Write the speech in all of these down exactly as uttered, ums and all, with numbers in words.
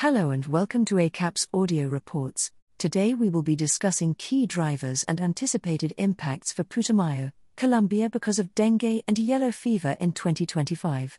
Hello and welcome to A C A P's audio reports. Today we will be discussing key drivers and anticipated impacts for Putumayo, Colombia because of dengue and yellow fever in twenty twenty-five.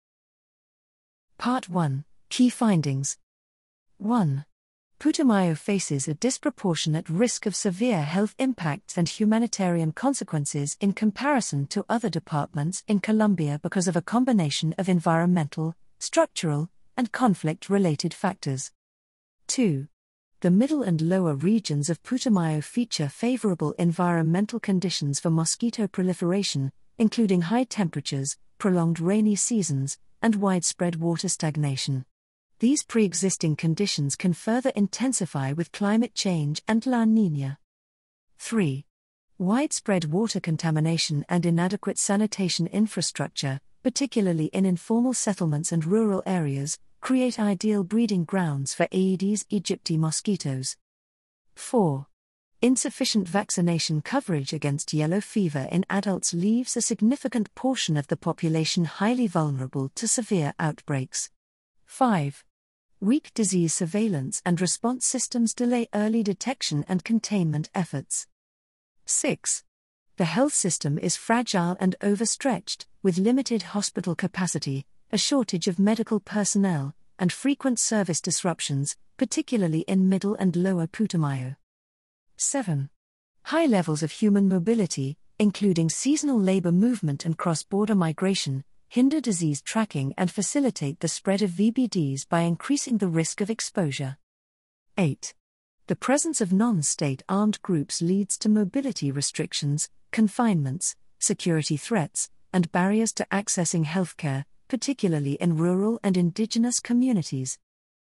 Part one. Key findings. one. Putumayo faces a disproportionate risk of severe health impacts and humanitarian consequences in comparison to other departments in Colombia because of a combination of environmental, structural, and conflict-related factors. two. The middle and lower regions of Putumayo feature favorable environmental conditions for mosquito proliferation, including high temperatures, prolonged rainy seasons, and widespread water stagnation. These pre-existing conditions can further intensify with climate change and La Niña. three. Widespread water contamination and inadequate sanitation infrastructure, particularly in informal settlements and rural areas, create ideal breeding grounds for Aedes aegypti mosquitoes. four. Insufficient vaccination coverage against yellow fever in adults leaves a significant portion of the population highly vulnerable to severe outbreaks. five. Weak disease surveillance and response systems delay early detection and containment efforts. six. The health system is fragile and overstretched, with limited hospital capacity, a shortage of medical personnel, and frequent service disruptions, particularly in Middle and Lower Putumayo. seven. High levels of human mobility, including seasonal labor movement and cross-border migration, hinder disease tracking and facilitate the spread of V B Ds by increasing the risk of exposure. eight. The presence of non-state armed groups leads to mobility restrictions, confinements, security threats, and barriers to accessing healthcare, particularly in rural and indigenous communities.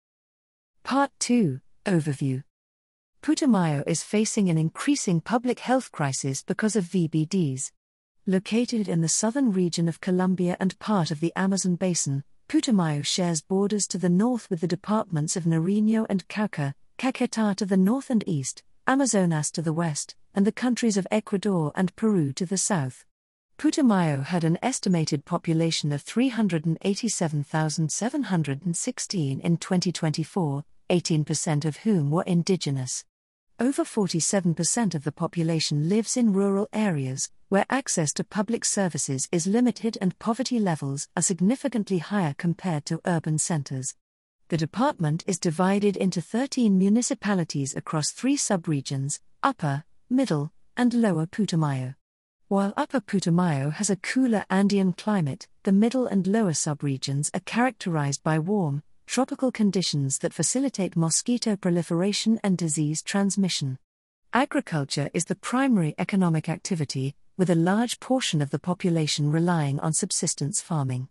Part two. Overview. Putumayo is facing an increasing public health crisis because of V B Ds. Located in the southern region of Colombia and part of the Amazon basin, Putumayo shares borders to the north with the departments of Nariño and Cauca, Caquetá to the north and east, Amazonas to the west, and the countries of Ecuador and Peru to the south. Putumayo had an estimated population of three hundred eighty-seven thousand seven hundred sixteen in twenty twenty-four, eighteen percent of whom were indigenous. Over forty-seven percent of the population lives in rural areas, where access to public services is limited and poverty levels are significantly higher compared to urban centers. The department is divided into thirteen municipalities across three subregions: Upper, Middle, and Lower Putumayo. While Upper Putumayo has a cooler Andean climate, the middle and lower subregions are characterized by warm, tropical conditions that facilitate mosquito proliferation and disease transmission. Agriculture is the primary economic activity, with a large portion of the population relying on subsistence farming.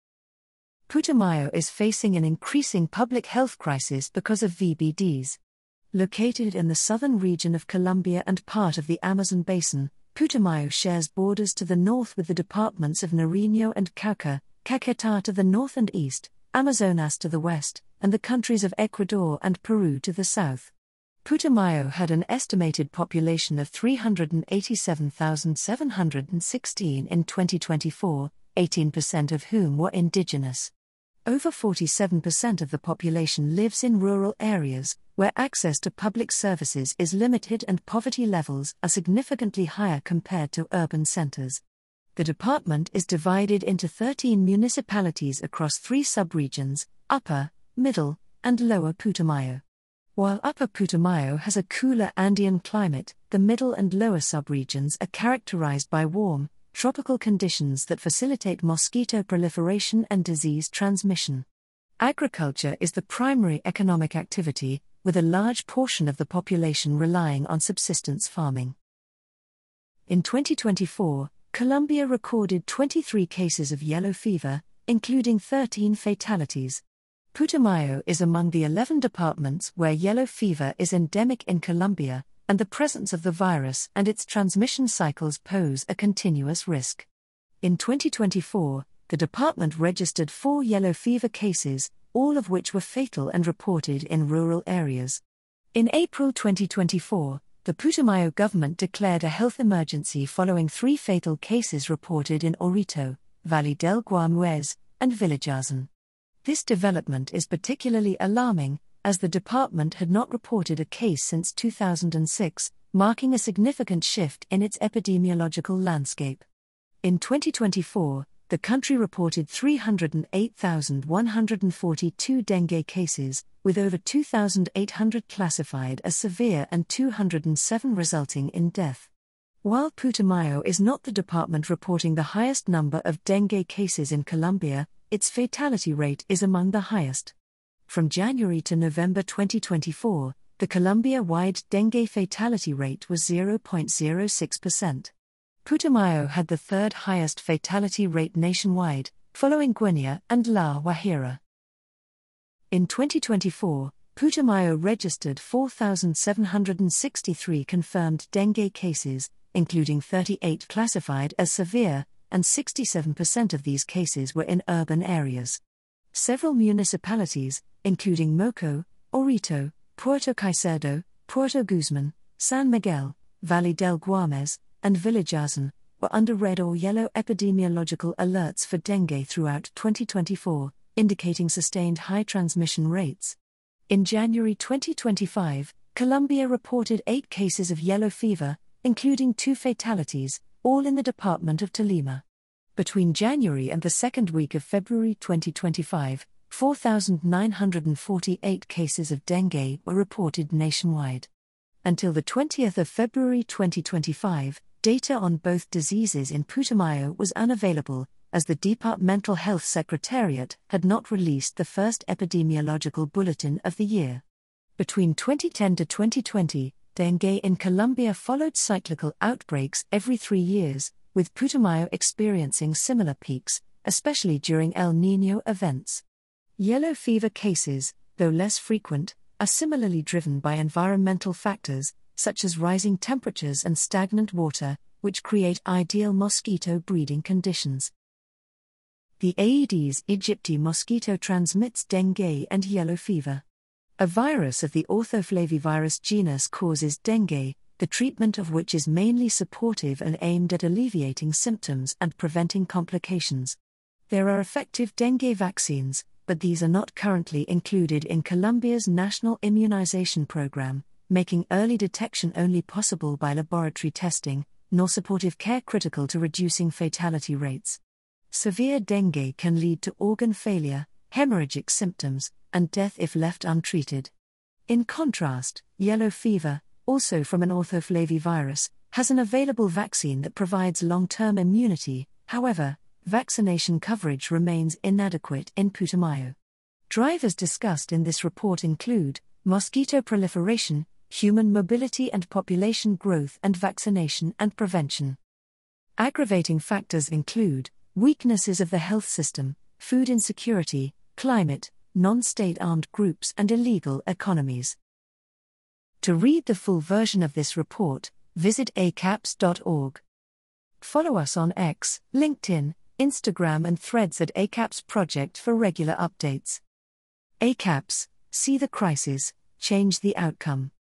Putumayo is facing an increasing public health crisis because of V B Ds. Located in the southern region of Colombia and part of the Amazon basin, Putumayo shares borders to the north with the departments of Nariño and Cauca, Caquetá to the north and east, Amazonas to the west, and the countries of Ecuador and Peru to the south. Putumayo had an estimated population of three hundred eighty-seven thousand seven hundred sixteen in twenty twenty-four, eighteen percent of whom were indigenous. Over forty-seven percent of the population lives in rural areas, where access to public services is limited and poverty levels are significantly higher compared to urban centers. The department is divided into thirteen municipalities across three subregions: Upper, Middle, and Lower Putumayo. While Upper Putumayo has a cooler Andean climate, the middle and lower subregions are characterized by warm, tropical conditions that facilitate mosquito proliferation and disease transmission. Agriculture is the primary economic activity, with a large portion of the population relying on subsistence farming. In twenty twenty-four, Colombia recorded twenty-three cases of yellow fever, including thirteen fatalities. Putumayo is among the eleven departments where yellow fever is endemic in Colombia, and the presence of the virus and its transmission cycles pose a continuous risk. In twenty twenty-four, the department registered four yellow fever cases, all of which were fatal and reported in rural areas. In April twenty twenty-four, the Putumayo government declared a health emergency following three fatal cases reported in Orito, Valle del Guamués, and Villagazón. This development is particularly alarming, as the department had not reported a case since two thousand six, marking a significant shift in its epidemiological landscape. In twenty twenty-four, the country reported three hundred eight thousand one hundred forty-two dengue cases, with over two thousand eight hundred classified as severe and two hundred seven resulting in death. While Putumayo is not the department reporting the highest number of dengue cases in Colombia, its fatality rate is among the highest. From January to November twenty twenty-four, the Colombia-wide dengue fatality rate was zero point zero six percent. Putumayo had the third highest fatality rate nationwide, following Guinea and La Guajira. In twenty twenty-four, Putumayo registered four thousand seven hundred sixty-three confirmed dengue cases, including thirty-eight classified as severe, and sixty-seven percent of these cases were in urban areas. Several municipalities, including Moco, Orito, Puerto Caicedo, Puerto Guzman, San Miguel, Valle del Guames, and Villajazan, were under red or yellow epidemiological alerts for dengue throughout twenty twenty-four, indicating sustained high transmission rates. In January twenty twenty-five, Colombia reported eight cases of yellow fever, including two fatalities, all in the department of Tolima. Between January and the second week of February twenty twenty-five, four thousand nine hundred forty-eight cases of dengue were reported nationwide. Until the twentieth of February twenty twenty-five, data on both diseases in Putumayo was unavailable, as the Departmental Health Secretariat had not released the first epidemiological bulletin of the year. Between twenty ten to twenty twenty, dengue in Colombia followed cyclical outbreaks every three years, with Putumayo experiencing similar peaks, especially during El Niño events. Yellow fever cases, though less frequent, are similarly driven by environmental factors, such as rising temperatures and stagnant water, which create ideal mosquito breeding conditions. The Aedes aegypti mosquito transmits dengue and yellow fever. A virus of the orthoflavivirus genus causes dengue, the treatment of which is mainly supportive and aimed at alleviating symptoms and preventing complications. There are effective dengue vaccines, but these are not currently included in Colombia's national immunization program, making early detection only possible by laboratory testing, nor supportive care critical to reducing fatality rates. Severe dengue can lead to organ failure, hemorrhagic symptoms, and death if left untreated. In contrast, yellow fever, also from an orthoflavivirus, has an available vaccine that provides long-term immunity. However, vaccination coverage remains inadequate in Putumayo. Drivers discussed in this report include mosquito proliferation, human mobility and population growth, and vaccination and prevention. Aggravating factors include weaknesses of the health system, food insecurity, climate, non-state armed groups, and illegal economies. To read the full version of this report, visit A C A P S dot org. Follow us on X, LinkedIn, Instagram and Threads at A C A P S Project for regular updates. A C A P S, see the crisis, change the outcome.